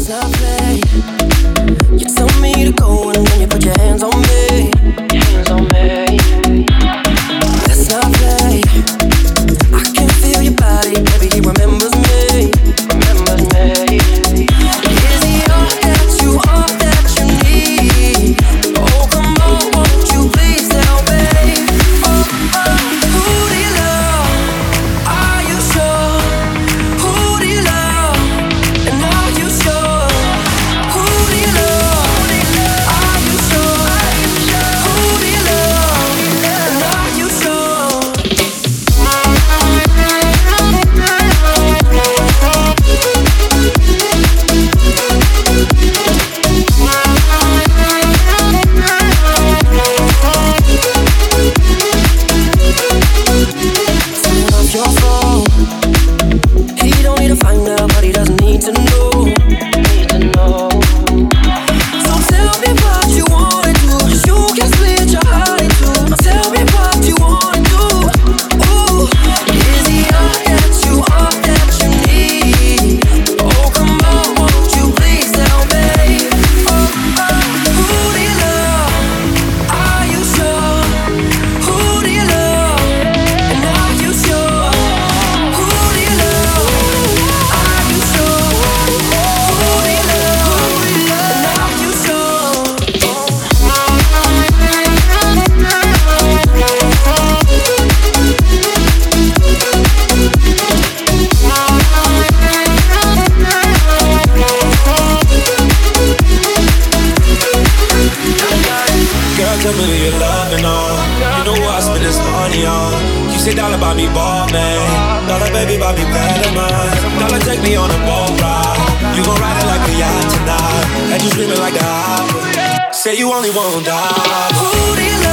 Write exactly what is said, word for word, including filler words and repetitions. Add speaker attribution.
Speaker 1: tell me who you're loving on. You know what I spend this money on. You say dollar buy me ball, man. Dollar baby buy me better, man. Dollar take me on a boat ride. You gon' ride it like a yacht tonight. And you screaming like the opera. Say you only won't die. Who do you